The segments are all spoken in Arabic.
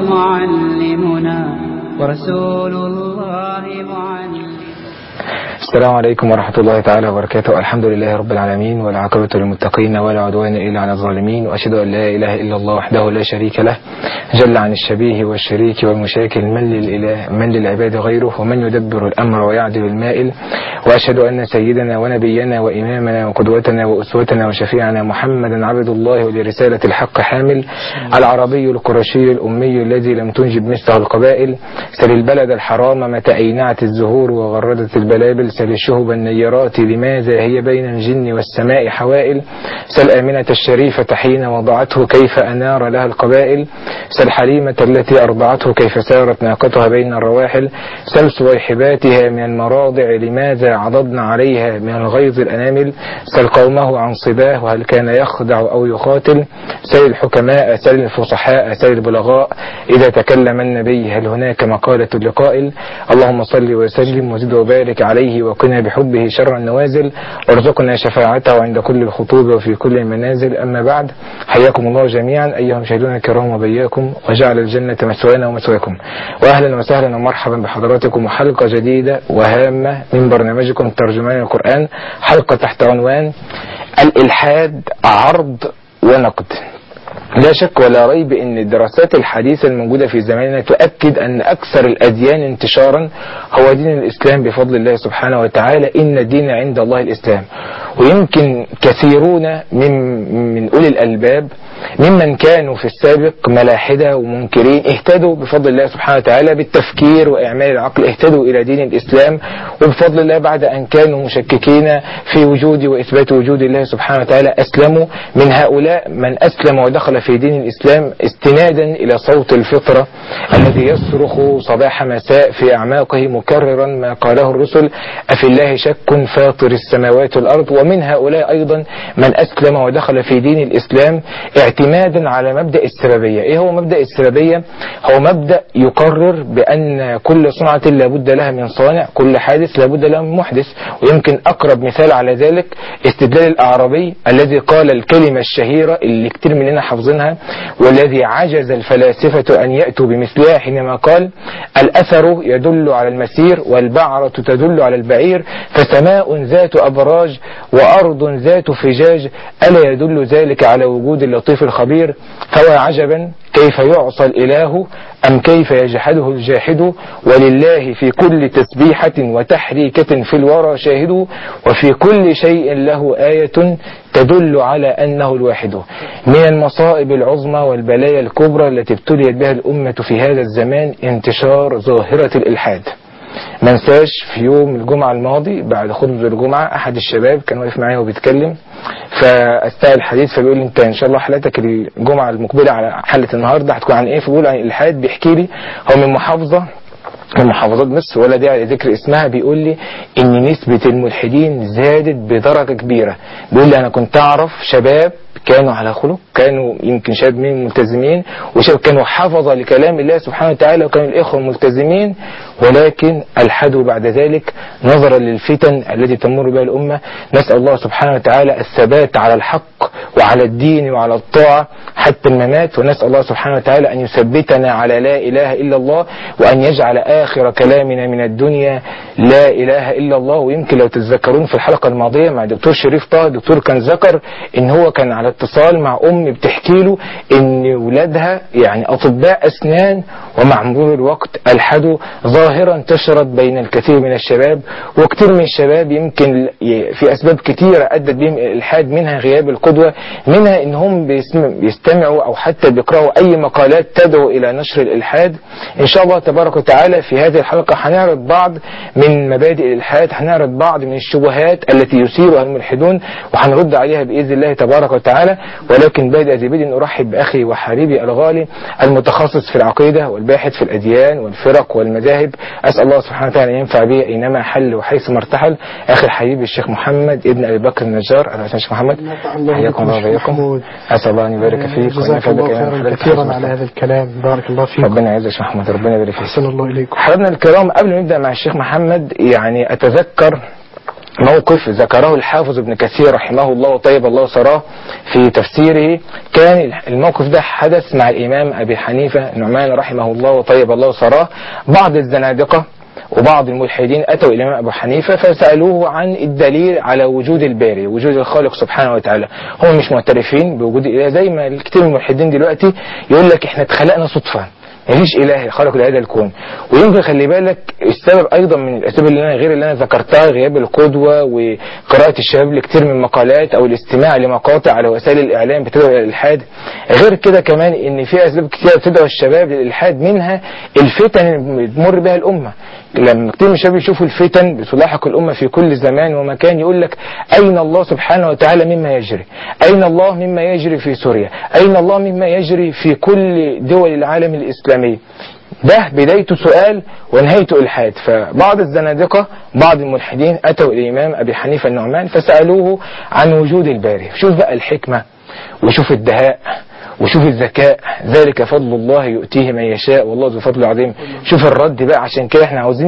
معلمنا ورسول الله معلم. السلام عليكم ورحمة الله تعالى وبركاته. الحمد لله رب العالمين، والعاقبة للمتقين، ولا عدوان إلا على الظالمين، وأشهد أن لا إله إلا الله وحده لا شريك له، جل عن الشبيه والشريك والمشاكل، من للعباد غيره، ومن يدبر الأمر ويعدل المائل. وأشهد أن سيدنا ونبينا وإمامنا وقدوتنا وأسوتنا وشفيعنا محمدا عبد الله ولرسالة الحق حامل، العربي القرشي الأمي الذي لم تنجب مثله القبائل، سل البلد الحرام متى أينعت الزهور وغردت البلابل، سل الشهب النيرات لماذا هي بين الجن والسماء حوائل، سل آمنة الشريفة حين وضعته كيف أنار لها القبائل، سل حليمة التي أرضعته كيف سارت ناقتها بين الرواحل، سل صويحباتها من المراضع لماذا عضضن عليها من الغيظ الأنامل، سل قومه عن صباه وهل كان يخدع أو يقاتل، سل الحكماء سل الفصحاء سل البلغاء إذا تكلم النبي هل هناك مقالة لقائل. اللهم صل وسلم وزد وبارك عليه وقنا بحبه شر النوازل، وارزقنا شفاعته عند كل الخطوب وفي كل المنازل. أما بعد، حياكم الله جميعا أيها المشاهدون الكرام وبياكم، وجعل الجنة مثوانا ومثواكم، وأهلا وسهلا ومرحبا بحضراتكم وحلقة جديدة وهامة من برنامجكم ترجمان القرآن، حلقة تحت عنوان الإلحاد عرض ونقد. لا شك ولا ريب ان الدراسات الحديثة الموجودة في زماننا تؤكد ان اكثر الاديان انتشارا هو دين الاسلام بفضل الله سبحانه وتعالى. ان الدين عند الله الاسلام. ويمكن كثيرون من اولي الالباب ممن كانوا في السابق ملاحدة ومنكرين اهتدوا بفضل الله سبحانه وتعالى بالتفكير واعمال العقل، اهتدوا الى دين الاسلام، وبفضل الله بعد ان كانوا مشككين في وجود واثبات وجود الله سبحانه وتعالى اسلموا. من هؤلاء من اسلم ودخل في دين الإسلام استنادا إلى صوت الفطرة الذي يصرخ صباح مساء في أعماقه مكررا ما قاله الرسل: أفي الله شك فاطر السماوات والأرض. ومن هؤلاء أيضا من أسلم ودخل في دين الإسلام اعتمادا على مبدأ السببية. إيه هو مبدأ السببية؟ هو مبدأ يقرر بأن كل صنعة لابد لها من صانع، كل حادث لابد له من محدث. ويمكن أقرب مثال على ذلك استدلال الأعرابي الذي قال الكلمة الشهيرة اللي كتير مننا حافظينها، والذي عجز الفلاسفة أن يأتوا بمثلها حينما قال: الأثر يدل على المسير والبعرة تدل على البعير، فسماء ذات أبراج وأرض ذات فجاج، ألا يدل ذلك على وجود اللطيف الخبير؟ فهو عجبا كيف يعصى الإله أم كيف يجحده الجاحد، ولله في كل تسبيحة وتحريكة في الورى شاهد، وفي كل شيء له آية تدل على أنه الواحد. من المصائب العظمى والبلايا الكبرى التي ابتليت بها الأمة في هذا الزمان انتشار ظاهرة الإلحاد. ما انساش في يوم الجمعة الماضي بعد خطبة الجمعة أحد الشباب كان واقف معايا وبيتكلم، فاستاهل الحديث، فبيقول لي: انت ان شاء الله حلقتك الجمعة المقبلة على حلقة النهاردة هتكون عن ايه؟ فبيقول عن الإلحاد. بيحكي لي هو من محافظات مصر ولا داعي لذكر اسمها. بيقول لي ان نسبة الملحدين زادت بدرجة كبيرة. بيقول لي انا كنت اعرف شباب كانوا على خلق، كانوا يمكن شباب من ملتزمين، وشباب كانوا حفظة لكلام الله سبحانه وتعالى، وكانوا الإخوة ملتزمين، ولكن ألحدوا بعد ذلك نظرا للفتن التي تمر بها الأمة. نسأل الله سبحانه وتعالى الثبات على الحق وعلى الدين وعلى الطاعة حتى الممات، ونسأل الله سبحانه وتعالى أن يثبتنا على لا إله إلا الله، وأن يجعل آخر كلامنا من الدنيا لا إله إلا الله. ويمكن لو تتذكرون في الحلقة الماضية مع دكتور شريف طه، الدكتور كان ذكر إن هو كان على اتصال مع بتحكي له ان ولادها يعني اطباء اسنان، ومع مرور الوقت الحدوا ظاهرة انتشرت بين الكثير من الشباب. وكثير من الشباب يمكن في اسباب كثيرة ادت بهم الالحاد، منها غياب القدوة، منها انهم بيستمعوا او حتى بيقرأوا اي مقالات تدعو الى نشر الالحاد. ان شاء الله تبارك وتعالى في هذه الحلقة هنعرض بعض من مبادئ الالحاد، هنعرض بعض من الشبهات التي يثيرها الملحدون، وهنرد عليها باذن الله تبارك وتعالى. ولكن بادئ ذي بدء أرحب بأخي وحبيبي الغالي المتخصص في العقيدة والباحث في الأديان والفرق والمذاهب، أسأل الله سبحانه وتعالى أن ينفع به أينما حل وحيث ما ارتحل، أخي الحبيب الشيخ محمد ابن أبي بكر النجار. أهلا وسهلا شيخ محمد، حياكم الله وبياكم. أسأل الله أن يبارك فيك جزاك الله خيرا كثيرا على هذا الكلام، بارك الله فيك. ربنا يعزك شيخ محمد، ربنا يبارك فيك. أحسن الله إليكم. حبايبنا الكرام، قبل ما نبدأ مع الشيخ محمد يعني أتذكر موقف ذكره الحافظ ابن كثير رحمه الله وطيب الله ثراه في تفسيره. كان الموقف ده حدث مع الإمام أبي حنيفة النعمان رحمه الله وطيب الله ثراه. بعض الزنادقة وبعض الملحدين أتوا إلى الإمام أبو حنيفة فسألوه عن الدليل على وجود الباري، وجود الخالق سبحانه وتعالى. هم مش معترفين بوجود الإله، زي ما كتير من الملحدين دلوقتي يقول لك إحنا اتخلقنا صدفة، مفيش إله خلق لهذا الكون. ويمكن خلي بالك السبب أيضا من الأسباب اللي غير اللي أنا ذكرتها، غياب القدوة وقراءة الشباب لكتير من مقالات أو الاستماع لمقاطع على وسائل الإعلام بتدعو إلى الإلحاد. غير كده كمان إن في أسباب كتير بتدعو الشباب للإلحاد، منها الفتن اللي بتمر بها الأمة. لما كتير من الشباب يشوفوا الفتن بتلاحق الأمة في كل زمان ومكان، يقول لك أين الله سبحانه وتعالى مما يجري؟ أين الله مما يجري في سوريا؟ أين الله مما يجري في كل دول العالم الإسلامي؟ ده بدايته سؤال ونهايته إلحاد. فبعض الزنادقة بعض الملحدين أتوا إلى الإمام أبي حنيفة النعمان فسألوه عن وجود الباري. شوف بقى الحكمة وشوف الدهاء وشوف الذكاء، ذلك فضل الله يؤتيه من يشاء والله ذو فضل عظيم. شوف الرد بقى. عشان كده احنا عاوزين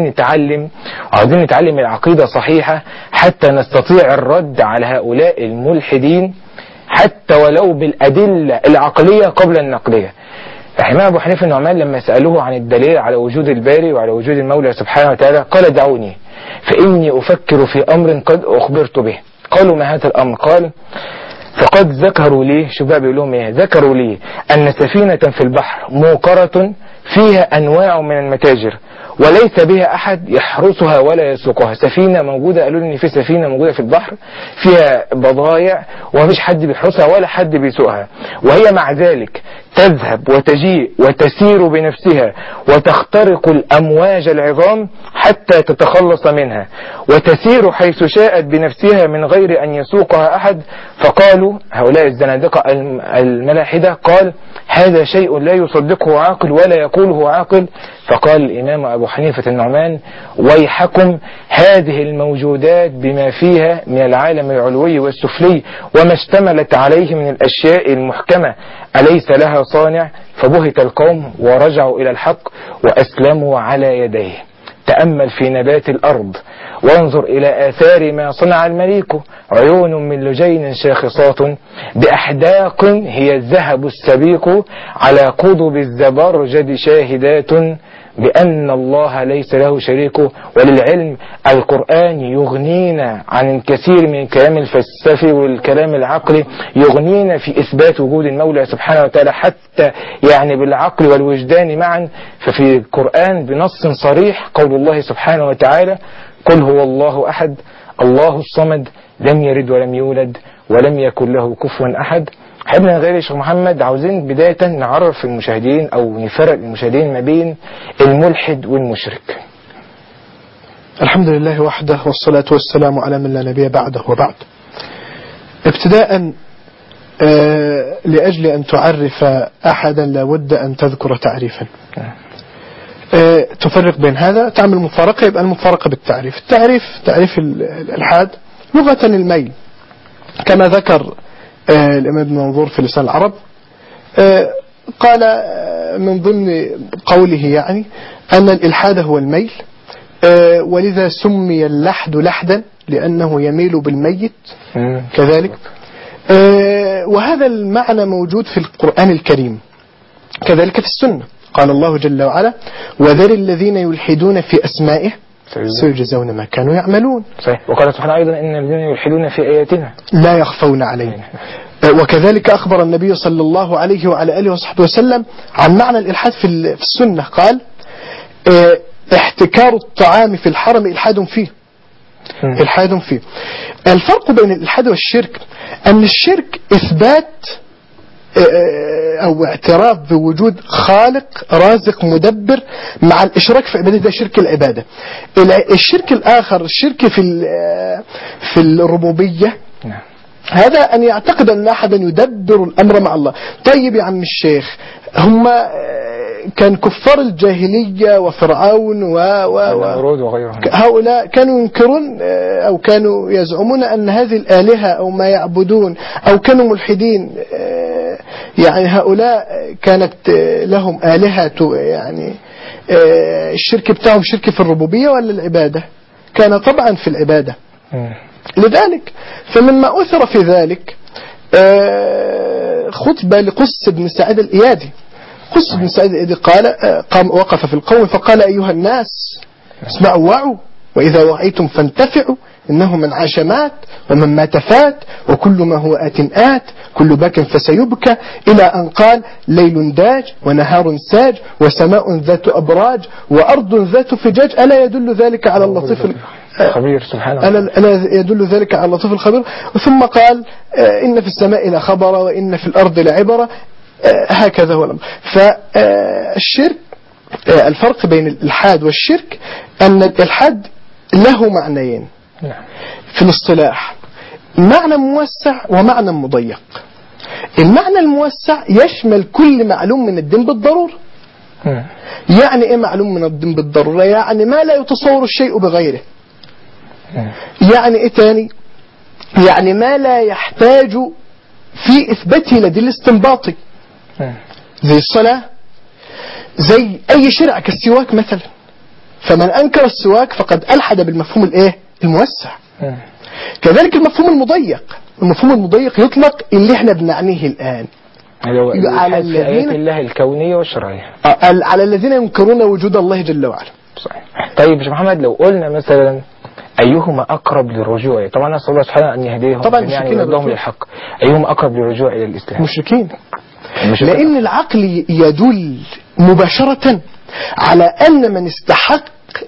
نتعلم العقيدة صحيحة حتى نستطيع الرد على هؤلاء الملحدين، حتى ولو بالأدلة العقلية قبل النقلية. الإمام أبو حنيفة النعمان لما سألوه عن الدليل على وجود الباري وعلى وجود المولى سبحانه وتعالى قال دعوني فإني أفكر في أمر قد أخبرت به. قالوا ما هذا الأمر؟ قال فقد ذكروا لي، شو بقى بيقول لهم ايه؟ ذكروا لي أن سفينة في البحر موقرة فيها أنواع من المتاجر وليس بها أحد يحرسها ولا يسوقها. سفينة موجودة، قالوا لي إن في سفينة موجودة في البحر فيها بضايع ومفيش حد بيحرسها ولا حد بيسوقها، وهي مع ذلك تذهب وتجيء وتسير بنفسها وتخترق الأمواج العظام حتى تتخلص منها وتسير حيث شاءت بنفسها من غير أن يسوقها أحد. فقالوا هؤلاء الزنادقة الملاحدة قال هذا شيء لا يصدقه عاقل ولا يقوله عاقل. فقال الإمام أبو حنيفة النعمان ويحكم، هذه الموجودات بما فيها من العالم العلوي والسفلي وما اشتملت عليه من الأشياء المحكمة أليس لها صانع؟ فبهت القوم ورجعوا إلى الحق وأسلموا على يديه. تأمل في نبات الأرض وانظر إلى آثار ما صنع المليك، عيون من لجين شاخصات بأحداق هي الذهب السبيق على قضب الزبرجد شاهدات بأن الله ليس له شريك. وللعلم القرآن يغنينا عن الكثير من الكلام الفلسفي والكلام العقلي، يغنينا في إثبات وجود المولى سبحانه وتعالى حتى يعني بالعقل والوجدان معا. ففي القرآن بنص صريح قول الله سبحانه وتعالى قل هو الله أحد الله الصمد لم يلد ولم يولد ولم يكن له كفوا أحد. حبنا غير الشيخ محمد عاوزين بداية نعرف المشاهدين أو نفرق المشاهدين ما بين الملحد والمشرك. الحمد لله وحده والصلاة والسلام على من لا نبي بعده وبعد. ابتداء لأجل أن تعرف أحدا لابد أن تذكر تعريفا. تفرق بين هذا، تعمل مفارقة، يبقى المفارقة بالتعريف. تعريف الإلحاد لغة الميل كما ذكر الإمام ابن منظور في لسان العرب. قال من ضمن قوله يعني أن الإلحاد هو الميل، ولذا سمي اللحد لحدا لأنه يميل بالميت كذلك. وهذا المعنى موجود في القرآن الكريم كذلك في السنة. قال الله جل وعلا وذر الذين يلحدون في أسمائه سيجزون ما كانوا يعملون. صحيح. وقال سبحانه أيضا إن الذين يلحدون في آياتنا لا يخفون علينا. وكذلك أخبر النبي صلى الله عليه وعلى آله وصحبه وسلم عن معنى الإلحاد في السنة. قال احتكار الطعام في الحرم إلحاد فيه. إلحاد فيه. الفرق بين الإلحاد والشرك أن الشرك إثبات أو اعتراف بوجود خالق رازق مدبر مع الإشراك في عبادة، ده شرك العبادة. الشرك الآخر الشرك في الربوبية، هذا أن يعتقد أن أحدا يدبر الأمر مع الله. طيب يا عم الشيخ، هم كان كفار الجاهلية وفرعون وغيرهم هؤلاء كانوا ينكرون أو كانوا يزعمون أن هذه الآلهة أو ما يعبدون أو كانوا ملحدين. يعني هؤلاء كانت لهم آلهة، يعني الشرك بتاعهم شرك في الربوبية ولا العبادة؟ كان طبعا في العبادة. لذلك فمما أثر في ذلك خطبة لقس بن سعيد الإيادي. قس بن سعيد الإيادي قام وقف في القوم فقال: أيها الناس اسمعوا وعوا، وإذا وعيتم فانتفعوا، إنه من عاش مات ومن مات فات، وكل ما هو آت كل باك فسيبكى، إلى أن قال: ليل داج ونهار ساج وسماء ذات أبراج وأرض ذات فجاج، ألا يدل ذلك على اللطيف الخبير سبحانه ألا يدل ذلك على اللطيف الخبير. ثم قال: إن في السماء لخبر وإن في الأرض لعبرة. هكذا هو الأمر. فالشرك، الفرق بين الإلحاد والشرك أن الإلحاد له معنيين في الاصطلاح: معنى موسع ومعنى مضيق. المعنى الموسع يشمل كل معلوم من الدين بالضرورة. يعني ايه معلوم من الدين بالضرورة؟ يعني ما لا يتصور الشيء بغيره. يعني ايه تاني؟ يعني ما لا يحتاج في إثباته لدليل استنباطي، زي الصلاة، زي أي شرع كالسواك مثلا. فمن أنكر السواك فقد ألحد بالمفهوم الإيه؟ الموسع. كذلك المفهوم المضيق. المفهوم المضيق يطلق اللي احنا بنعنيه الآن على الذين الله الكونية والشرعية، على الذين ينكرون وجود الله جل وعلا. صحيح. طيب يا محمد، لو قلنا مثلا أيهما أقرب للرجوع، طبعا نسأل الله سبحانه أن يهديهم يعني ويردهم للحق، أيهما أقرب للرجوع إلى الإسلام؟ مشركين. لأن العقل يدل مباشرة على أن من استحق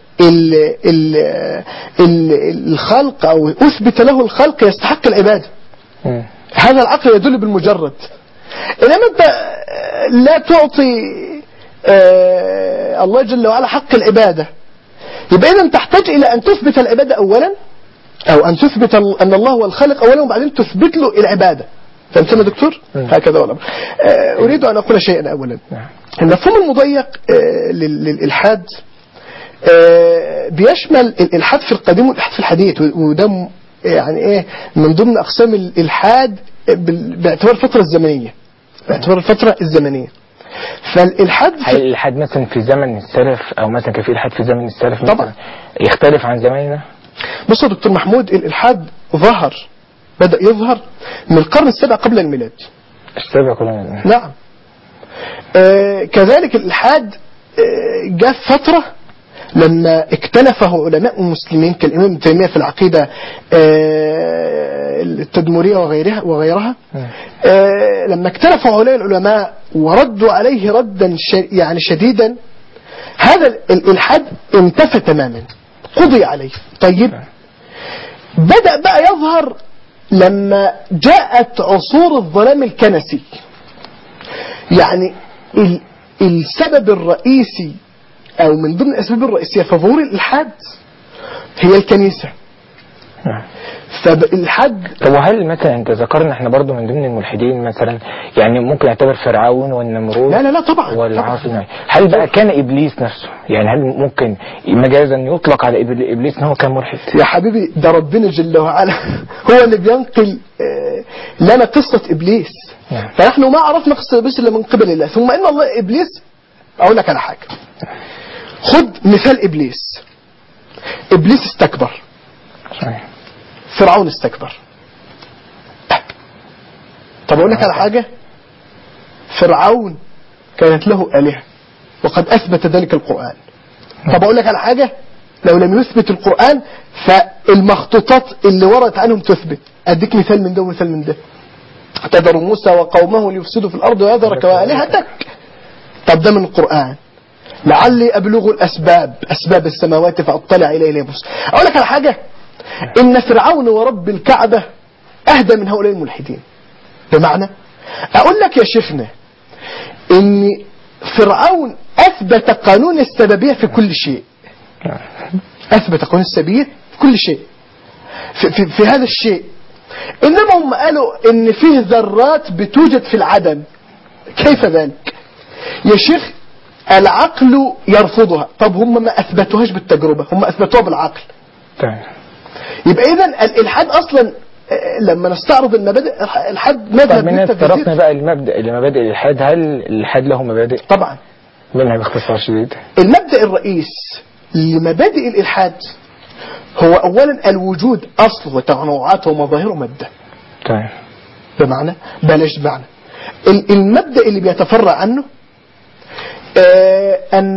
الخلق أو أثبت له الخلق يستحق العبادة. هذا العقل يدل بالمجرد. إنما أنت لا تعطي الله جل وعلا حق العبادة، يبقى إذن تحتاج إلى أن تثبت العبادة أولا، أو أن تثبت أن الله هو الخالق أولا وبعدين تثبت له العبادة. فهمتنا دكتور؟ هكذا ولا أريد أن أقول شيئا أولا. المفهوم المضيق للإلحاد بيشمل الإلحاد في القديم والإلحاد في الحديث، وده يعني إيه من ضمن أقسام الإلحاد باعتبار الفترة الزمنية. فالإلحاد هل الإلحاد مثلا في زمن السلف أو مثلا كان في إلحاد في زمن السلف طبعا يختلف عن زماننا؟ بص يا دكتور محمود، الإلحاد بدأ يظهر من القرن السابع قبل الميلاد. السابع قبل الميلاد، نعم. كذلك الإلحاد جاء في فترة لما اكتلفه علماء مسلمين كالإمام ابن تيمية في العقيدة التدمرية وغيرها. لما اكتلفوا هؤلاء العلماء وردوا عليه ردا يعني شديدا، هذا الإلحاد انتفى تماما، قضي عليه. طيب، بدأ بقى يظهر لما جاءت عصور الظلام الكنسي. يعني السبب الرئيسي أو من ضمن الأسباب الرئيسية في ظهور الإلحاد هي الكنيسة. فالإلحاد. طب وهل مثلا أنت ذكرنا احنا برضو من ضمن الملحدين مثلا يعني ممكن يعتبر فرعون والنمرود؟ لا طبعا. والعاصي. هل بقى كان إبليس نفسه، يعني هل ممكن مجازا يطلق على إبليس أنه كان ملحد؟ يا حبيبي، ده ربنا جل وعلا هو اللي بينقل لنا قصة إبليس. فنحن ما عرفنا قصة إبليس إلا من قبل الله. ثم إن الله إبليس، أقول لك على حاجة، خد مثال إبليس. إبليس استكبر، فرعون استكبر. طب أقول لك على حاجة، فرعون كانت له آلهة وقد أثبت ذلك القرآن. طب أقول لك على حاجة، لو لم يثبت القرآن فالمخطوطات اللي وردت عنهم تثبت. أديك مثال من ده ومثال من ده. اعتذر موسى وقومه ليفسدوا في الأرض ويذرك وآلهتك. طب ده من القرآن. لعلي أبلغ أسباب السماوات فأطلع إليه موسى. أقول لك على حاجة، إن فرعون ورب الكعبة أهدى من هؤلاء الملحدين. بمعنى، أقول لك يا شيخنا إن فرعون أثبت قانون السببية في كل شيء. أثبت قانون السببية في كل شيء في هذا الشيء. إنما هم قالوا إن فيه ذرات بتوجد في العدم. كيف ذلك يا شيخ؟ العقل يرفضها. طب هم ما أثبتوهاش بالتجربة، هم أثبتوها بالعقل. يبقى إذن الإلحاد أصلا لما نستعرض المبادئ الحد مذهب بالتفسير. طرقنا بقى لمبادئ الإلحاد. هل الإلحاد له مبادئ؟ طبعا. منها باختصار شديد. المبدأ الرئيس لمبادئ الإلحاد هو أولا الوجود أصله وتنوعاته ومظاهره مادة. طيب. بمعنى بلاش بمعنى المبدأ اللي بيتفرع عنه أن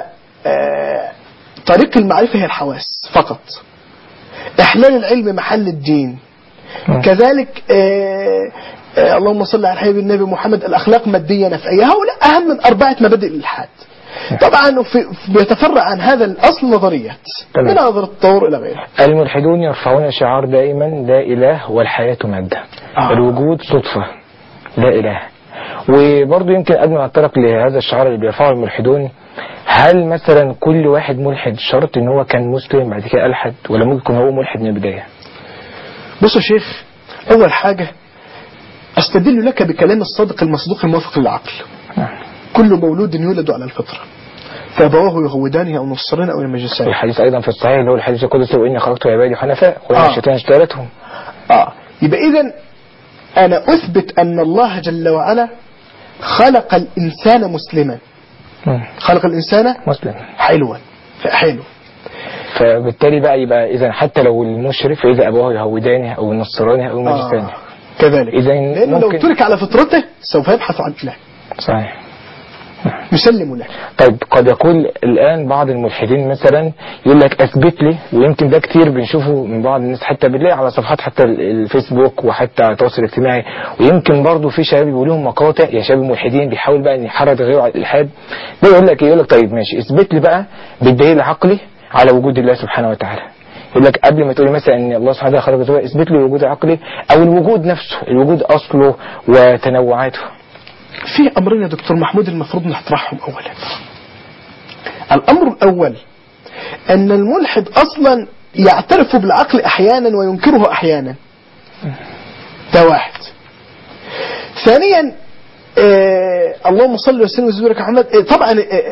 طريق المعرفة هي الحواس فقط. إحلال العلم محل الدين. كذلك اللهم صل على حبيب النبي محمد الأخلاق مادية نفعية. هؤلاء أهم من 4 مبادئ الإلحاد. طبعا بيتفرع عن هذا الأصل نظريات من نظر التطور إلى غيره. الملحدون يرفعون شعار دائما لا إله والحياة مادة. الوجود صدفة لا إله. وبرضه يمكن قبل ما نتطرق لهذا الشعار اللي بيرفعه الملحدون، هل مثلا كل واحد ملحد شرط ان هو كان مسلم بعد كده ألحد، ولا ممكن يكون هو ملحد من البداية؟ بص يا شيخ، أول حاجة أستدل لك بكلام الصادق المصدوق الموافق للعقل. كل مولود يولد على الفطرة فأبواه يهودانه أو نصرانه أو يمجسانه. الحديث أيضا في الصحيح اللي هو الحديث القدسي وإني خلقت عبادي حنفاء وإن الشيطان اجتالتهم. يبقى إذن أنا أثبت أن الله جل وعلا خلق الإنسان مسلما. خلق الإنسان مسلم حلوا حلو. فبالتالي بقى يبقى إذن حتى لو المشرف فإذا أبواه يهودانه أو نصرانه أو مجسانه كذلك، لأنه لو ترك على فطرته سوف يبحث عن إله. صحيح. يسلم له. طيب قد يقول الآن بعض الملحدين مثلا يقول لك أثبت لي، ويمكن ده كتير بنشوفه من بعض الناس حتى بالله على صفحات حتى الفيسبوك وحتى على التواصل الاجتماعي، ويمكن برضه في شباب بيقول لهم مقاطع يا شباب ملحدين بيحاول بقى ان يحرض غيره على الإلحاد. ده يقول لك يقول لك طيب ماشي اثبت لي بقى بالدليل العقلي على وجود الله سبحانه وتعالى. يقول لك قبل ما تقولي مثلا ان الله سبحانه وتعالى خلق اثبت لي الوجود العقلي او الوجود نفسه، الوجود أصله وتنوعاته. في أمرين يا دكتور محمود المفروض نطرحهم أولا. الأمر الأول أن الملحد أصلا يعترف بالعقل أحيانا وينكره أحيانا. ده واحد. ثانيا اللهم صل وسلم وبارك على محمد. طبعا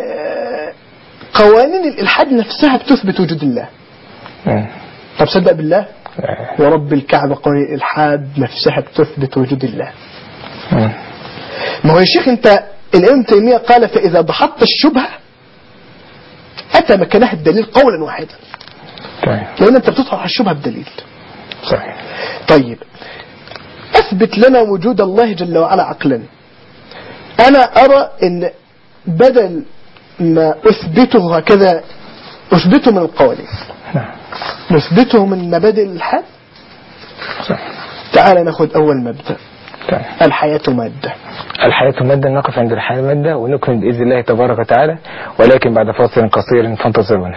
قوانين الإلحاد نفسها بتثبت وجود الله. طب صدق بالله ورب الكعبة قوانين الإلحاد نفسها بتثبت وجود الله. ما هو يا شيخ انت الإمام تيمية قال فإذا دحضت الشبهة أتى مكانها الدليل قولا واحدا. لأن أنت بتطرح الشبهة بدليل. صحيح. طيب أثبت لنا وجود الله جل وعلا عقلا. أنا أرى أن بدل ما أثبته هكذا أثبته من القوانين نثبته من مبادئ الإلحاد. تعال ناخذ أول مبدأ. الحياة مادة. الحياة مادة. نقف عند الحياة مادة ونكمل بإذن الله تبارك وتعالى، ولكن بعد فاصل قصير فانتظرونا.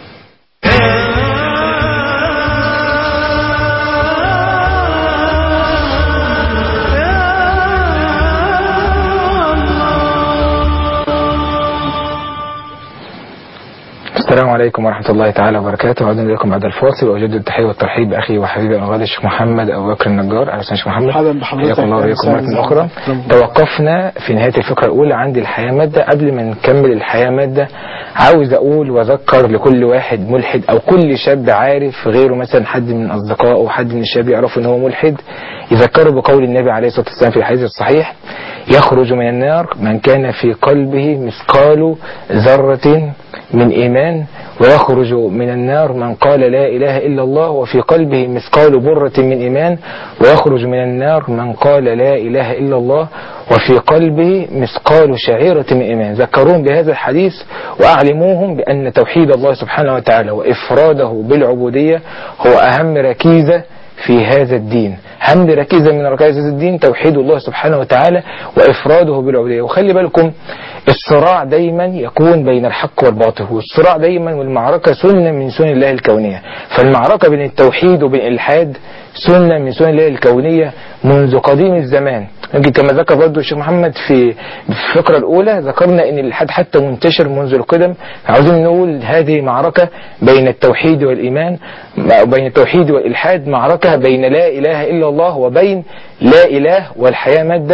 السلام عليكم ورحمة الله تعالى وبركاته. عودنا إليكم بعد الفاصل، وأجدد التحية والترحيب بأخي وحبيبي الغالي الشيخ محمد أبو بكر النجار. أهلا وسهلا شيخ محمد. حياكم الله وبياكم مرة أخرى. توقفنا في نهاية الفقرة الأولى عند الحياة مادة. قبل ما نكمل الحياة مادة عاوز أقول وأذكر لكل واحد ملحد أو كل شاب عارف غيره، مثلا حد من أصدقائه أو حد من الشباب يعرفوا إن هو ملحد، يذكره بقول النبي عليه الصلاة والسلام في الحديث الصحيح: يخرج من النار من كان في قلبه مثقال ذرة من إيمان، ويخرج من النار من قال لا إله إلا الله وفي قلبه مثقال برة من إيمان، ويخرج من النار من قال لا إله إلا الله وفي قلبه مثقال شعيرة من إيمان. ذكروهم بهذا الحديث وأعلموهم بأن توحيد الله سبحانه وتعالى وإفراده بالعبودية هو أهم ركيزة في هذا الدين. أهم ركيزة من ركائز هذا الدين توحيد الله سبحانه وتعالى وإفراده بالعبودية. وخلي بالكم الصراع دايما يكون بين الحق والباطل، والصراع دايما والمعركة سنة من سنن الله الكونية. فالمعركة بين التوحيد وبين الإلحاد سنة من سنن الله الكونية منذ قديم الزمان. يمكن كما ذكر برضو الشيخ محمد في الفقرة الأولى، ذكرنا أن الإلحاد حتى منتشر منذ القدم. عاوزين نقول هذه معركة بين التوحيد والإيمان، بين التوحيد والإلحاد، معركة بين لا إله إلا الله وبين لا إله والحياة مادة،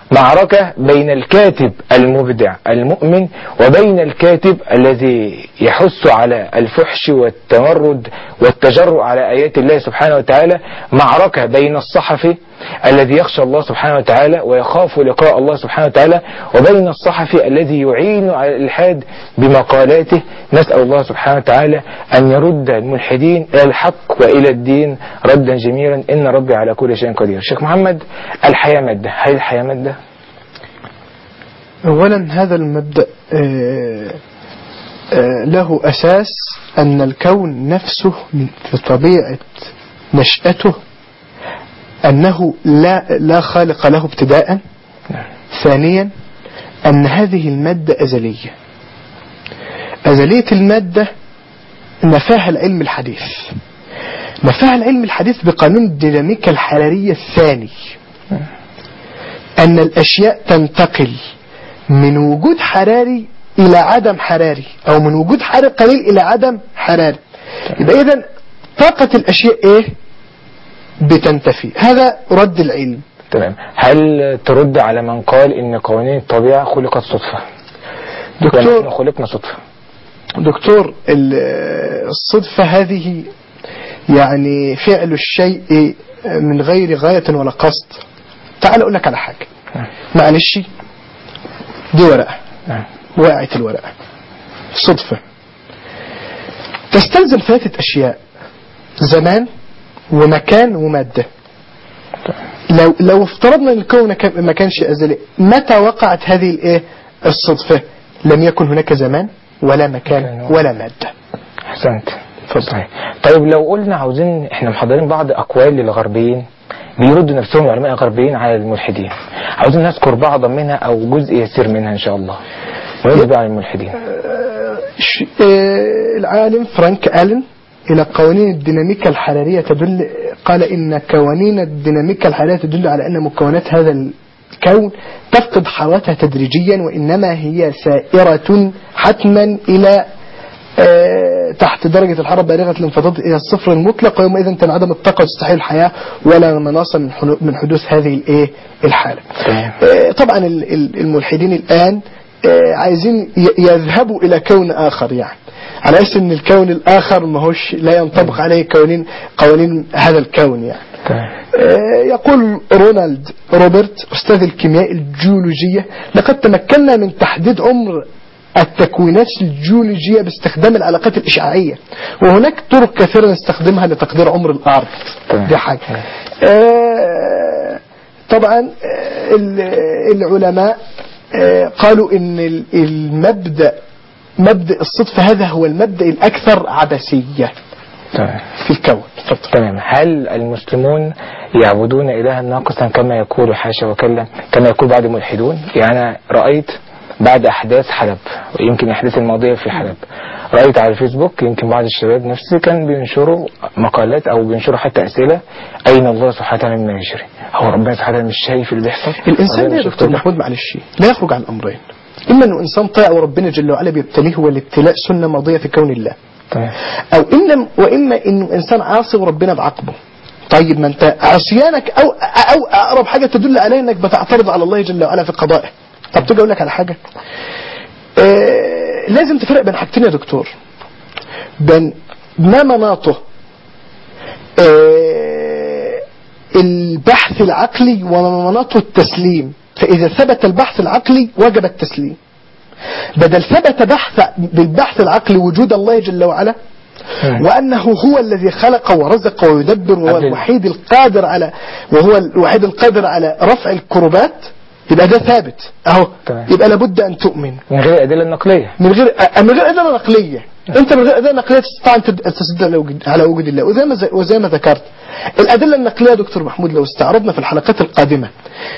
معركة بين الكاتب المبدع المؤمن وبين الكاتب الذي يحث على الفحش والتمرد والتجرؤ على آيات الله سبحانه وتعالى. معركة بين الصحفي الذي يخشى الله سبحانه وتعالى ويخاف لقاء الله سبحانه وتعالى وبين الصحفي الذي يعين على الإلحاد بمقالاته. نسأل الله سبحانه وتعالى أن يرد الملحدين إلى الحق وإلى الدين ردا جميلا، إن ربي على كل شيء قدير. شيخ محمد، الحياة مادة، هل الحياة مادة؟ أولا هذا المبدأ له أساس أن الكون نفسه في طبيعة نشأته أنه لا خالق له ابتداء. ثانيا أن هذه المادة أزلية. أزلية المادة نفاها العلم الحديث، نفاها العلم الحديث بقانون الديناميكا الحرارية الثاني، أن الأشياء تنتقل من وجود حراري إلى عدم حراري، أو من وجود حراري قليل إلى عدم حراري. يبقى إذن طاقة الأشياء إيه؟ بتنتفي. هذا رد العلم. تمام. هل ترد على من قال إن قوانين الطبيعة خلقت صدفة؟ دكتور، خلقنا صدفة. دكتور، الصدفة هذه يعني فعل الشيء من غير غاية ولا قصد. تعال أقول لك على حاجة. معلش، دي ورقة، وقعت الورقة صدفة. تستلزم ثلاثة أشياء: زمان ومكان ومادة. لو افترضنا ان الكون ما كانش أزلي، متى وقعت هذه الصدفة؟ لم يكن هناك زمان ولا مكان ولا مادة. أحسنت. صحيح. طيب لو قلنا عاوزين، احنا محضرين بعض أقوال للغربيين بيردوا نفسهم العلماء الغربيين على الملحدين، عاوزين نذكر بعضا منها أو جزء يسير منها إن شاء الله ويرد على الملحدين. العالم فرانك آلن إلى قوانين الديناميكا الحرارية قال إن قوانين الديناميكا الحرارية تدل على أن مكونات هذا الكون تفقد حرارتها تدريجيا، وإنما هي سائرة حتما إلى تحت درجة الحرارة بالغة الانخفاض إلى الصفر المطلق، ويومئذ تنعدم الطاقة وتستحيل الحياة ولا مناص من حدوث هذه الحالة. طبعا الملحدين الآن عايزين يذهبوا إلى كون آخر، يعني على أساس أن الكون الآخر ماهوش لا ينطبق عليه قوانين هذا الكون يعني. يقول رونالد روبرت أستاذ الكيمياء الجيولوجية: لقد تمكنا من تحديد عمر التكوينات الجيولوجية باستخدام العلاقات الإشعاعية، وهناك طرق كثيرة نستخدمها لتقدير عمر الأرض. دي حاجة. طبعا العلماء قالوا ان مبدأ الصدفة هذا هو المبدأ الأكثر عبثية في الكون. تمام. هل المسلمون يعبدون إلها ناقصا كما يقول حاشا وكلا كما يقول بعض الملحدون؟ يعني أنا رأيت بعد أحداث حلب ويمكن أحداث الماضية في حلب، رأيت على الفيسبوك يمكن بعض الشباب نفسي كان بينشروا مقالات أو بينشروا حتى أسئلة: أين الله سبحانه وتعالى مما يجري؟ هو ربنا سبحانه وتعالى مش شايف اللي بيحصل؟ الإنسان يا دكتور محمود معلش لا يخرج عن أمرين: إما أنه إنسان طائع وربنا جل وعلا بيبتليه، والابتلاء سنة ماضية في كون الله، وإما أنه إنسان عاصي وربنا بعاقبه. طيب ما أنت عصيانك أو أقرب حاجة تدل عليه أنك بتعترض على الله جل وعلا في قضائه. طب تيجي أقول لك على حاجة، لازم تفرق بين حاجتين يا دكتور: بين ما مناطه البحث العقلي وما مناطه التسليم. فإذا ثبت البحث العقلي وجب التسليم، بدل ثبت بالبحث العقلي وجود الله جل وعلا وأنه هو الذي خلق ورزق ويدبر وهو الوحيد القادر على رفع الكربات، يبقى ده ثابت اهو. يبقى لابد ان تؤمن من غير ادله نقليه، من غير ادله نقليه. انت من غير ادله نقليه تستطيع ان تستدل على وجود الله. وزي ما ذكرت الادله النقليه دكتور محمود، لو استعرضنا في الحلقات القادمه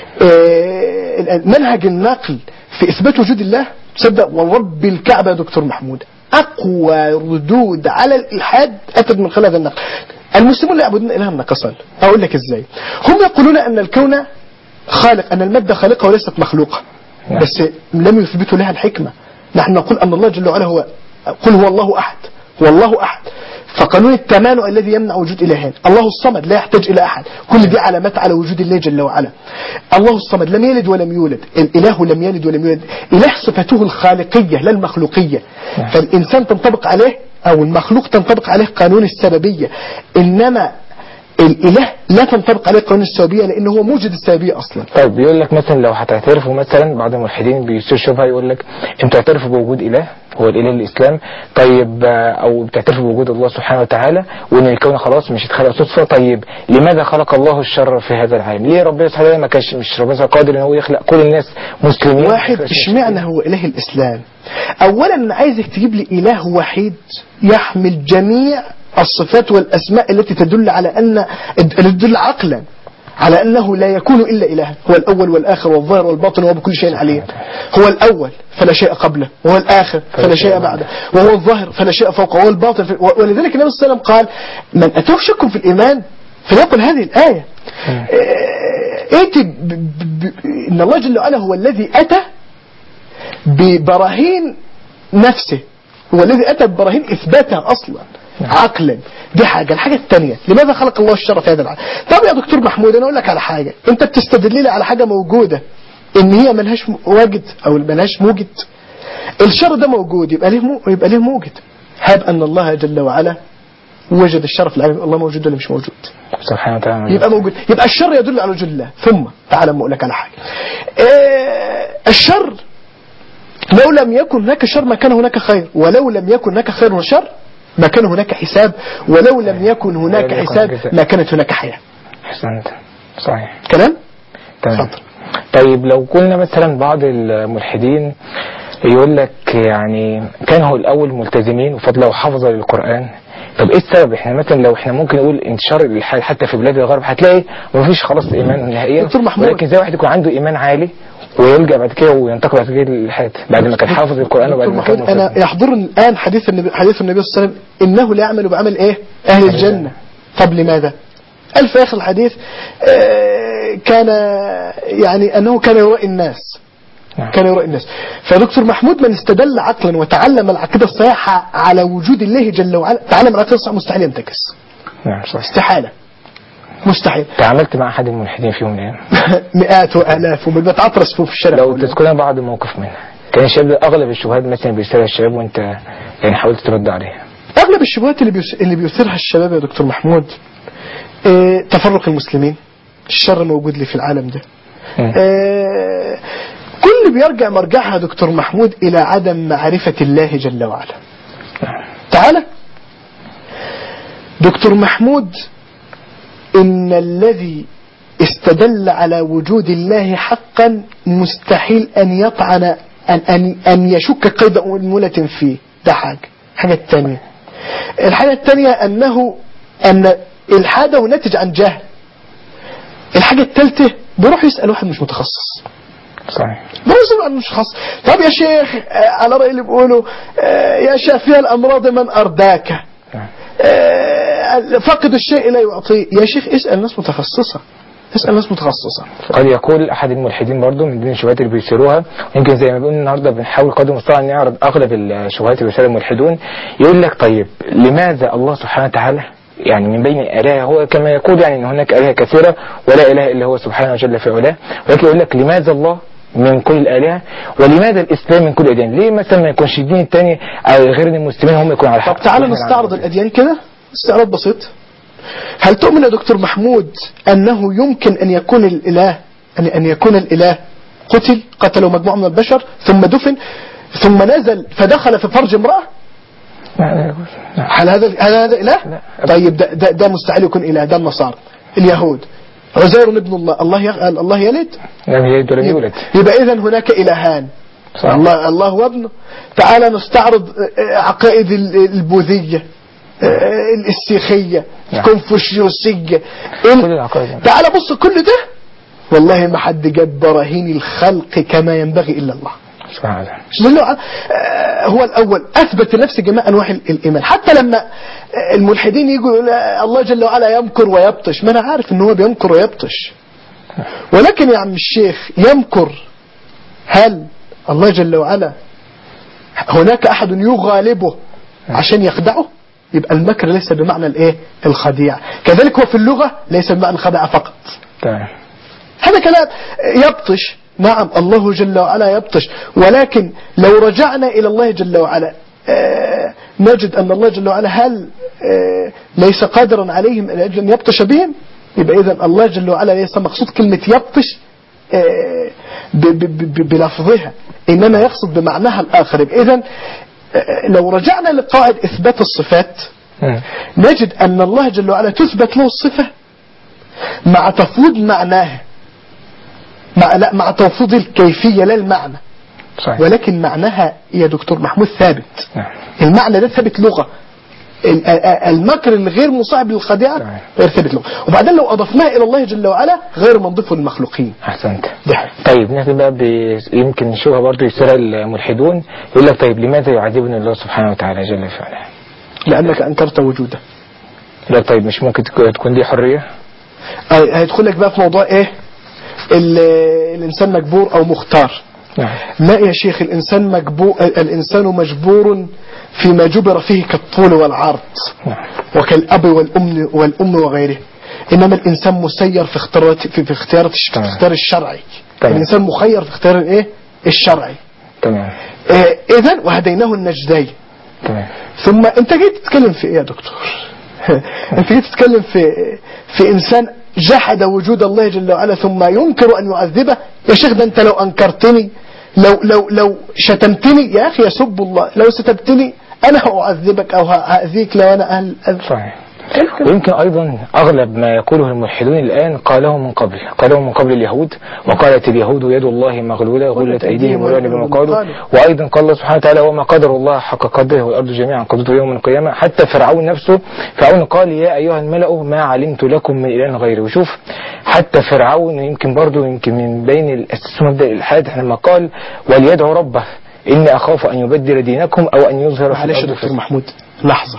منهج النقل في اثبات وجود الله، تصدق ورب الكعبه يا دكتور محمود اقوى ردود على الالحاد اتت من خلال هذا النقل. المسلمون لا يعبدون الها ناقصا. اقول لك ازاي. هم يقولون ان الكون خالق، أن المادة خالقة وليست مخلوقة، بس لم يثبتوا لها الحكمة. نحن نقول أن الله جل وعلا قل هو الله أحد، هو الله أحد. فقانون التمانع الذي يمنع وجود إلهين. الله الصمد لا يحتاج إلى أحد، كل دي علامات على وجود الله جل وعلا. الله الصمد لم يلد ولم يولد، الإله لم يلد ولم يولد، إله صفته الخالقية لا المخلوقية. فالإنسان تنطبق عليه أو المخلوق تنطبق عليه قانون السببية، إنما الإله لا تنطبق عليه قانون السببية لأنه هو موجد السببية أصلا. طيب بيقول لك مثلا لو هتعترفوا مثلا بعض الملحدين بيصير شبهه يقول لك انتوا تعترفوا بوجود إله هو الإله الإسلام، طيب أو بتعترفوا بوجود الله سبحانه وتعالى وإن الكون خلاص مش اتخلق صدفة، طيب لماذا خلق الله الشر في هذا العالم؟ ليه ربنا سبحانه وتعالى ما كانش مش ربنا قادر إن هو يخلق كل الناس مسلمين؟ واحد اشمعنى هو إله الإسلام؟ أولا أنا عايزك تجيب لي إله وحيد يحمل جميع الصفات والأسماء التي تدل على أن تدل عقلا على أنه لا يكون إلا إلها. هو الأول والآخر والظاهر والباطن وهو بكل شيء عليه. هو الأول فلا شيء قبله، وهو الآخر فلا شيء بعده، وهو الظاهر فلا شيء فوقه، وهو الباطن ولذلك النبي صلى الله عليه وسلم قال من أتاه شك في الإيمان فليقل هذه الآية. إن الله جل وعلا هو الذي أتى ببراهين نفسه، هو الذي أتى ببراهين إثباتها أصلا عقلا. دي حاجة. الحاجة الثانية لماذا خلق الله الشر في هذا العالم؟ طب يا دكتور محمود أنا أقول لك على حاجة، أنت بتستدل لي على حاجة موجودة إن هي ملهاش واجد أو ملهاش موجد. الشر ده موجود يبقى ليه موجد. هب أن الله جل وعلا وجد الشر في العالم، الله موجود ولا مش موجود؟ سبحانه وتعالى يبقى موجود، يبقى الشر يدل على وجود الله. ثم تعالى أقول لك على حاجة، الشر لو لم يكن هناك شر ما كان هناك خير، ولو لم يكن هناك خير وشر ما كان هناك حساب، ولو لم يكن هناك حساب ما كانت هناك حياة. أحسنت، صحيح كلام؟ تمام. طيب لو قلنا مثلا بعض الملحدين يقول لك يعني كانوا الأول ملتزمين وفضلوا وحفظوا للقرآن، طب ايه السبب؟ احنا مثلا لو احنا ممكن نقول انتشار الالحاد حتى في بلاد الغرب هتلاقي مفيش خلاص ايمان نهائيا، ولكن زي واحد يكون عنده ايمان عالي ويلجأ بعد كده وينتقل بعد كده للإلحاد بعد ما كان حافظ القرآن وبعد ما كان أنا يحضرني الآن حديث النبي صلى الله عليه وسلم إنه لا يعمل بعمل إيه أهل الجنة. طب لماذا؟ قال في آخر الحديث كان يعني أنه كان يرائي الناس، كان يرائي الناس. فدكتور محمود من استدل عقلا وتعلم العقيدة الصحيحة على وجود الله جل وعلا، تعلم العقيدة الصحيحة مستحيل ينتكس. نعم صحيح. استحالة، مستحيل. تعاملت مع أحد الملحدين في يوم من الأيام؟ مئات وآلاف وبتعطرس في الشارع. لو تذكرنا بعض موقف منها، كان الشباب أغلب الشبهات مثلا بيسألها الشباب وأنت يعني حاولت ترد عليها. أغلب الشبهات اللي بيثيرها الشباب يا دكتور محمود تفرق المسلمين، الشر موجود لي في العالم ده. كل بيرجع مرجعها دكتور محمود إلى عدم معرفة الله جل وعلا. تعالى دكتور محمود، إن الذي استدل على وجود الله حقا مستحيل أن يطعن أن يشك قيد أنملة فيه. ده حاجة الثانية. الحاجة الثانية أن الحاده ناتج عن جهل. الحاجة الثالثة بيروح يسأل واحد مش متخصص. صحيح. بيروح مش متخصص. طب يا شيخ على رأي اللي بيقولوا يا شافي الأمراض من أرداك، فقد الشيء لا يعطيه. يا شيخ اسأل ناس متخصصة، اسأل ناس متخصصة. قد يقول أحد الملحدين برضو من ضمن الشبهات اللي بيثيروها، يمكن زي ما بيقول النهارده بنحاول قدر المستطاع أن نعرض أغلب الشبهات اللي بيثيرها الملحدون. يقول لك طيب لماذا الله سبحانه وتعالى يعني من بين الآلهة، هو كما يقول يعني أن هناك آلهة كثيرة ولا إله إلا هو سبحانه وجل في علاه، ولكن يقول لك لماذا الله من كل الآلهة ولماذا الإسلام من كل الأديان؟ ليه مثلا ما يكونش الدين الثاني أو غير المسلمين هم يكونوا على حق؟ طب تعالى نستعرض الأديان كده استعراض بسيط. هل تؤمن يا دكتور محمود أنه يمكن أن يكون الإله قتلوا مجموعة من البشر ثم دفن ثم نزل فدخل في فرج امرأة؟ هل هذا إله؟ طيب ده مستحيل يكون إله. ده النصارى، اليهود، عزير ابن الله يلد؟ لم يلد ولم يولد. يبقى إذن هناك إلهان، الله وابنه. تعالى نستعرض عقائد البوذية، السيخية، الكونفوشيوسية، تعالى بص كل ده والله ما حد جاب براهين الخلق كما ينبغي إلا الله سبحانه وتعالى. هو الأول أثبت لنفسه جميع أنواع الإيمان. حتى لما الملحدين يقولوا الله جل وعلا يمكر ويبطش، ما أنا عارف أنه هو بيمكر ويبطش، ولكن يا عم الشيخ يمكر، هل الله جل وعلا هناك أحد يغالبه عشان يخدعه؟ يبقى المكر ليس بمعنى الايه الخديعة. كذلك هو في اللغة ليس بمعنى الخدعة فقط. تمام. هذا كلام يبطش. نعم الله جل وعلا يبطش، ولكن لو رجعنا إلى الله جل وعلا نجد أن الله جل وعلا هل ليس قادرا عليهم أن يبطش بهم؟ يبقى إذن الله جل وعلا ليس مقصود كلمة يبطش بلفظها، إنما يقصد بمعناها الآخر. إذن لو رجعنا لقاعدة إثبات الصفات نجد أن الله جل وعلا تثبت له الصفة مع تفويض معناها، مع تفويض الكيفية لا المعنى. صحيح. ولكن معناها يا دكتور محمود ثابت. المعنى ده ثابت لغة. المكر الغير مصاحب للخديعة غير ثابت لغة. وبعدين لو أضفناها إلى الله جل وعلا غير منضف للمخلوقين. أحسنت. طيب نحن بقى يمكن نشوفها برضو يسرى الملحدون، يقول لك طيب لماذا يعذبني الله سبحانه وتعالى جل وعلا؟ لأنك أنكرت وجوده. لا طيب مش ممكن تكون دي حرية؟ هيدخل لك بقى في موضوع إيه الإنسان مجبور أو مختار. لا يا شيخ، الإنسان مجبور فيما جبر فيه كالطول والعرض وكالأب والأم وغيره، إنما الإنسان مسير في اختيار الشرعي. الإنسان مخير في اختيار الايه الشرعي. تمام. إذن وهديناه النجدين. تمام. ثم أنت جاي تتكلم في إيه يا دكتور؟ أنت جاي تتكلم في إنسان جحد وجود الله جل وعلا ثم ينكر أن يعذبه. يا شيخ ده أنت لو أنكرتني، لو شتمتني يا أخي يسب الله، لو ستبتني أنا هأعذبك أو هأذيك لو أنا أهل أذى. صحيح. ويمكن أيضا أغلب ما يقوله الملحدون الآن قاله من قبل اليهود، وقالت اليهود يد الله مغلولة غلت أيديهم ولعنوا بما قالوا. وأيضا قال الله سبحانه وتعالى وما قدر الله حق قدره والأرض جميعا قبضته يوم القيامة. حتى فرعون نفسه قال يا أيها الملأ ما علمت لكم من إله غيري. وشوف حتى فرعون يمكن من بين الأساس مبدأ الإلحاد لما قال وليدعو ربه إني أخاف أن يبدل دينكم أو أن يظهر في الأرض. دكتور محمود لحظة،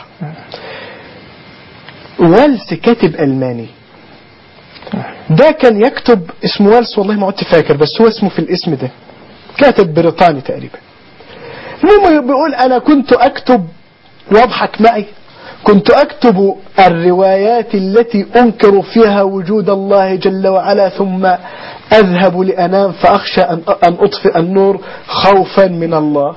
والس كاتب ألماني ده كان يكتب اسمه والس، والله ما عدت فاكر بس هو اسمه في الاسم ده، كاتب بريطاني تقريبا. المهم بيقول أنا كنت أكتب واضحك معي، كنت أكتب الروايات التي أنكر فيها وجود الله جل وعلا ثم أذهب لأنام فأخشى أن أطفئ النور خوفا من الله،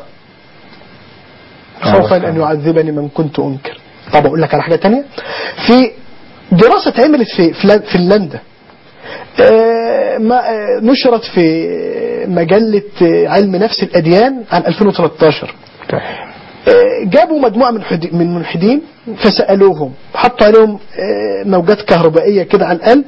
خوفا أن يعذبني من كنت أنكر. طب أقول لك على حاجة تانية، في دراسة عملت في فنلندا نشرت في مجلة علم نفس الأديان عن 2013. جابوا مجموعة من ملحدين فسألوهم، حطوا عليهم موجات كهربائية كده على القلب،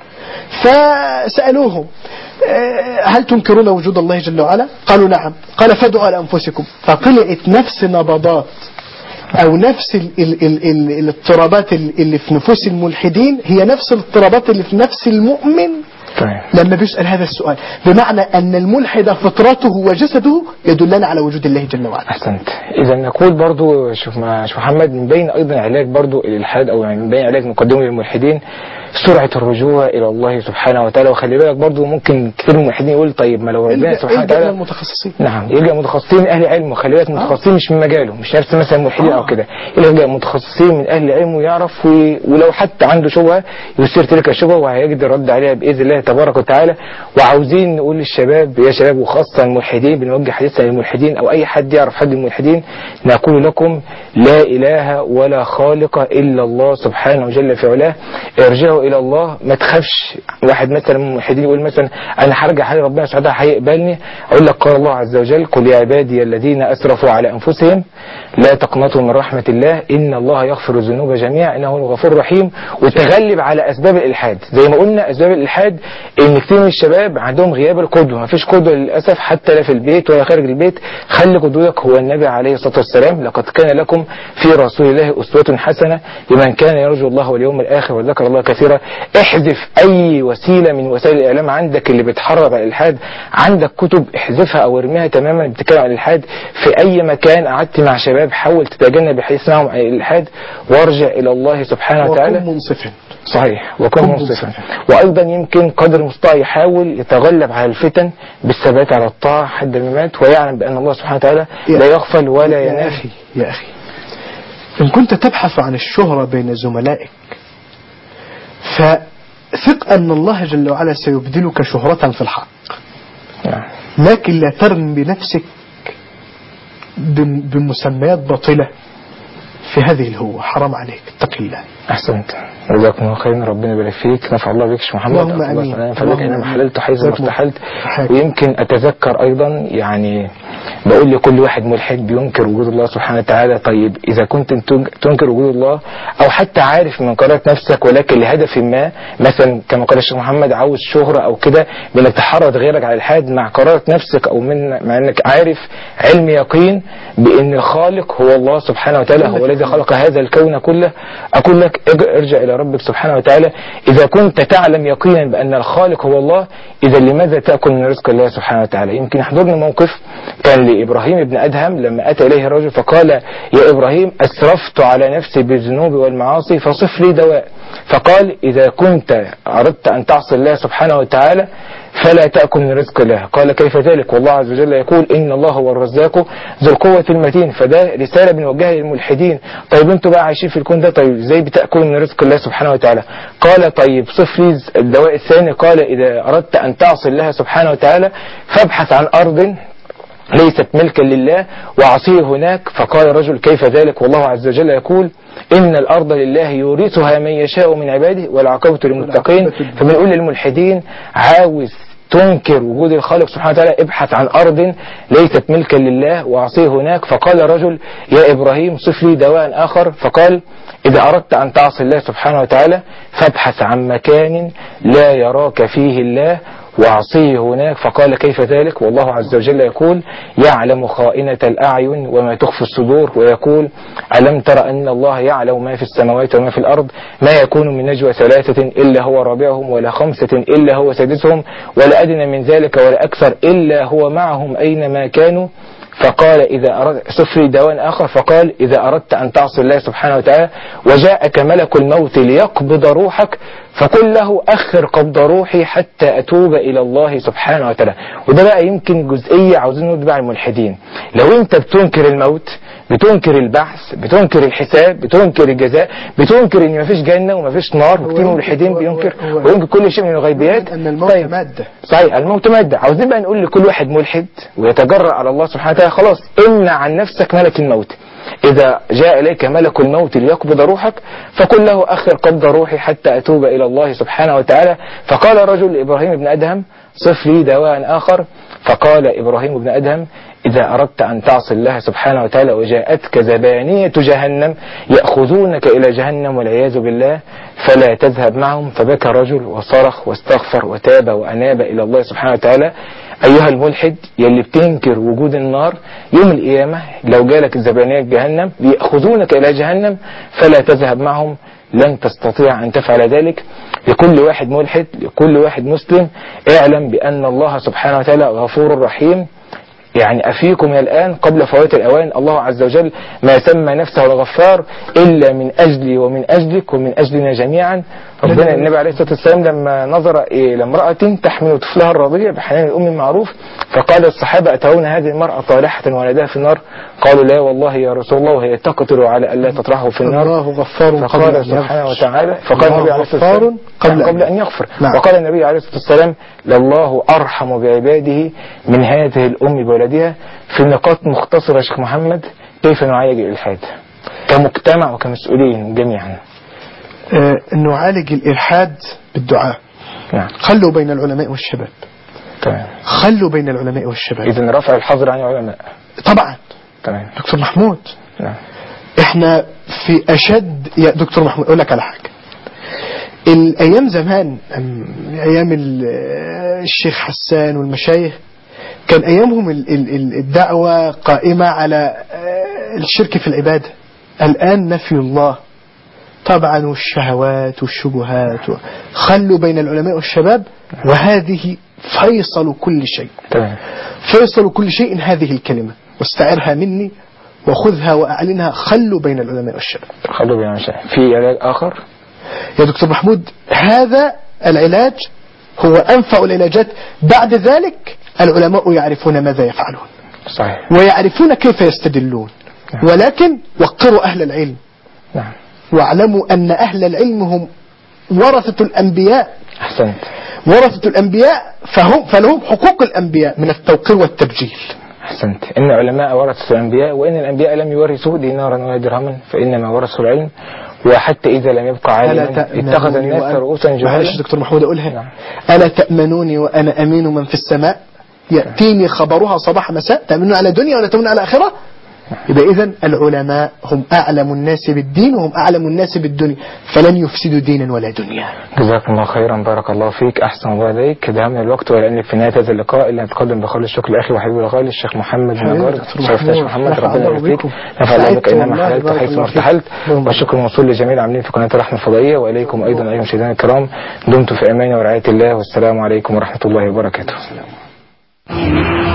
فسألوهم هل تنكرون وجود الله جل وعلا؟ قالوا نعم. قال فادعوا على أنفسكم، فطلعت نفس نبضات أو نفس الاضطرابات اللي في نفوس الملحدين هي نفس الاضطرابات اللي في نفس المؤمن. لما بيسأل هذا السؤال، بمعنى أن الملحد فطرته وجسده يدلنا على وجود الله جل وعلا. أحسنت. إذا نقول برضو شوف محمد، من بين أيضا علاج برضو الإلحاد أو من بين علاج مقدمه للملحدين سرعة الرجوع إلى الله سبحانه وتعالى. وخلي بالك برضو ممكن كثير من الملحدين يقول طيب ما لو ربنا سبحانه وتعالى المتخصصين. نعم يلجأ متخصصين من أهل علمه. خلي بالك متخصصين مش من مجاله، مش نفس مثلا الملحدين أو كده، يلجأ متخصصين من أهل علمه يعرف ولو حتى عنده شبهة يثير تلك الشبهة وهيجد الرد عليها بإذن الله تبارك وتعالى. وعاوزين نقول للشباب يا شباب وخاصة الملحدين، بنوجه حديثنا للملحدين أو أي حد يعرف حد الملحدين، نقول لكم لا إله ولا خالق إلا الله سبحانه وجل في علاه. ارجعوا إلى الله، ما تخافش. واحد مثلا من الملحدين يقول مثلا أنا هرجع حالي ربنا سبحانه وتعالى هيقبلني، أقول لك قال الله عز وجل قل يا عبادي الذين أسرفوا على أنفسهم لا تقنطوا من رحمة الله إن الله يغفر الذنوب جميعا إنه هو الغفور الرحيم. وتغلب على أسباب الإلحاد. زي ما قلنا أسباب الإلحاد إن كثير من الشباب عندهم غياب القدوة، ما فيش قدوة للأسف حتى لا في البيت ولا خارج البيت. خلي قدوتك هو النبي عليه الصلاة والسلام. لقد كان لكم في رسول الله أسوة حسنة لمن كان يرجو الله واليوم الآخر وذكر الله كثيرا. احذف أي وسيلة من وسائل الإعلام عندك اللي بتحرض على الإلحاد، عندك كتب احذفها أو ارميها تماما بتتكلم عن الإلحاد. في أي مكان قعدت مع شباب حاول تتجنب الحديث معهم عن الإلحاد وارجع إلى الله سبحانه وتعالى. وكن منصفا. صحيح، وكن منصفا. وأيضا يمكن قدر المستطاع يحاول يتغلب على الفتن بالثبات على الطاعة حد الممات، ويعلم بأن الله سبحانه وتعالى لا يغفل ولا ينافي. يا أخي إن كنت تبحث عن الشهرة بين زملائك فثق أن الله جل وعلا سيبدلك شهرة في الحق، لكن لا ترم بنفسك بمسميات باطلة في هذه الهوة. حرام عليك، اتق الله. أحسنت، جزاكم الله خيرا، ربنا يبارك فيك، نفع الله بك محمد. اللهم آمين. فلك أنا محللت حيث ما ارتحلت. ويمكن أتذكر أيضا يعني بقول لكل واحد ملحد بينكر وجود الله سبحانه وتعالى، طيب إذا كنت تنكر وجود الله أو حتى عارف من قرارة نفسك ولكن لهدف ما، مثلا كما قال الشيخ محمد عاوز شهرة أو كده، بأنك تحرض غيرك على الإلحاد مع قرارة نفسك أو مع أنك عارف علم يقين بأن الخالق هو الله سبحانه وتعالى، هو الذي خلق هذا الكون كله، أقول لك ارجع إلى ربك سبحانه وتعالى. إذا كنت تعلم يقينا بأن الخالق هو الله، إذا لماذا تأكل من رزق الله سبحانه وتعالى؟ يمكن يحضرني موقف كان لإبراهيم بن أدهم لما أتى إليه رجل فقال يا إبراهيم أسرفت على نفسي بالذنوب والمعاصي فصف لي دواء. فقال إذا كنت أردت أن تعصي الله سبحانه وتعالى فلا تأكل من رزق الله. قال كيف ذلك والله عز وجل يقول إن الله هو الرزاق ذو القوة المتين. فده رسالة بنوجهها للملحدين. طيب انتوا بقى عايشين في الكون ده، طيب ازاي بتأكلوا من رزق الله سبحانه وتعالى؟ قال طيب صف لي الدواء الثاني. قال إذا أردت أن تعصي الله سبحانه وتعالى فابحث عن أرض ليست ملكا لله وعصيه هناك. فقال الرجل كيف ذلك والله عز وجل يقول إن الأرض لله يورثها من يشاء من عباده والعاقبة للمتقين. فبنقول للملحدين عاوز تنكر وجود الخالق سبحانه وتعالى ابحث عن أرض ليست ملكا لله وعصيه هناك. فقال الرجل يا إبراهيم صف لي دواء آخر. فقال إذا أردت أن تعصي الله سبحانه وتعالى فابحث عن مكان لا يراك فيه الله وعصيه هناك. فقال كيف ذلك والله عز وجل يقول يعلم خائنة الأعين وما تخفي الصدور، ويقول ألم تر أن الله يعلم ما في السماوات وما في الأرض ما يكون من نجوى ثلاثة إلا هو رابعهم ولا خمسة إلا هو سادسهم ولا أدنى من ذلك ولا أكثر إلا هو معهم أينما كانوا. فقال إذا أردت صفري دواء آخر. فقال إذا أردت أن تعصي الله سبحانه وتعالى وجاءك ملك الموت ليقبض روحك فقل له أخر قبض روحي حتى أتوب إلى الله سبحانه وتعالى. وده بقى يمكن جزئية عاوزين نتبع الملحدين. لو أنت بتنكر الموت، بتنكر البحث، بتنكر الحساب، بتنكر الجزاء، بتنكر ان مفيش جنة ومفيش نار، وكتير من الملحدين بينكر وينكر كل شيء من الغيبيات. أن الموت طيب. مادة. صحيح الموت مادة. عاوزين بقى نقول لكل واحد ملحد ويتجرأ على الله سبحانه وتعالى خلاص امنع عن نفسك ملك الموت. إذا جاء إليك ملك الموت ليقبض روحك فقل له أخر قبض روحي حتى أتوب إلى الله سبحانه وتعالى. فقال الرجل لإبراهيم بن أدهم صف لي دواء آخر. فقال إبراهيم بن أدهم إذا أردت أن تعصي الله سبحانه وتعالى وجاءتك زبانية جهنم يأخذونك إلى جهنم والعياذ بالله فلا تذهب معهم. فبكى الرجل وصرخ واستغفر وتاب وأناب إلى الله سبحانه وتعالى. أيها الملحد يلي بتنكر وجود النار، يوم القيامة لو جالك الزبانية جهنم يأخذونك إلى جهنم فلا تذهب معهم، لن تستطيع أن تفعل ذلك. لكل واحد ملحد، لكل واحد مسلم، اعلم بأن الله سبحانه وتعالى غفور رحيم. يعني أفيكم الآن قبل فوات الأوان. الله عز وجل ما سمى نفسه الغفار إلا من أجلي ومن أجلك ومن أجلنا جميعا. ربنا النبي عليه الصلاة والسلام لما نظر إلى امرأة تحمل طفلها الرضيع بحنان الأم المعروف فقال الصحابة أترون هذه المرأة طالحة ولدها في النار؟ قالوا لا والله يا رسول الله وهي تقتل على ألا تطرحه في النار. الله غفار فقال سبحانه وتعالى فقال النبي عليه الصلاة والسلام قبل أن يغفر. وقال النبي عليه الصلاة والسلام لله أرحم بعباده من هذه الأم بولدها. في نقاط مختصرة يا شيخ محمد كيف نعالج الإلحاد كمجتمع وكمسؤولين جميعا؟ نعالج الإلحاد بالدعاء. نعم. خلوا بين العلماء والشباب. تمام. خلوا بين العلماء والشباب. إذن رفع الحظر عن العلماء. طبعا. تمام. دكتور محمود. نعم. احنا في أشد يا دكتور محمود أقول لك على حاجة. الأيام زمان أيام الشيخ حسان والمشايخ كان أيامهم الدعوة قائمة على الشرك في العبادة. الآن نفي الله طبعا والشهوات والشبهات. خلوا بين العلماء والشباب وهذه فيصل كل شيء. تمام. فيصل كل شيء هذه الكلمة واستعرها مني وخذها وأعلنها. خلوا بين العلماء والشباب. خلوا بين الشباب. في علاج آخر يا دكتور محمود؟ هذا العلاج هو أنفع العلاجات. بعد ذلك العلماء يعرفون ماذا يفعلون. صحيح. ويعرفون كيف يستدلون. ولكن وقروا أهل العلم نعم. واعلموا أن أهل العلم هم ورثة الأنبياء. أحسنت. ورثة الأنبياء فلهم حقوق الأنبياء من التوقير والتبجيل. أحسنت. إن علماء ورثوا الأنبياء، وإن الأنبياء لم يورثوا دينارا ولا درهما، فإنما ورثوا العلم. وحتى إذا لم يبقى عالما اتخذ الناس رؤوسا جهالا. معلش دكتور محمود أقولها. نعم. ألا تأمنوني وأنا أمين من في السماء يأتيني خبرها صباح مساء. تأمنون على دنيا ولا تأمنون على آخرة؟ يبقى إذن العلماء هم أعلم الناس بالدين وهم أعلم الناس بالدنيا، فلن يفسدوا دينا ولا دنيا. جزاكم الله خيرا، بارك الله فيك، أحسن الله إليك. دهمنا الوقت، ولأن في نهاية هذا اللقاء اللي نتقدم بخالص الشكر لأخي وحبيبي الغالي الشيخ محمد نجار. شرفتنا يا محمد، ربنا يبارك فيك، نفع الله بك أينما حللت حيث ما ارتحلت. والشكر موصول لجميع العاملين في قناة الرحمة الفضائية، وإليكم أيضا أيها المشاهدين الكرام. دمتم في أمان ورعاية الله، والسلام عليكم ورحمة الله وبركاته.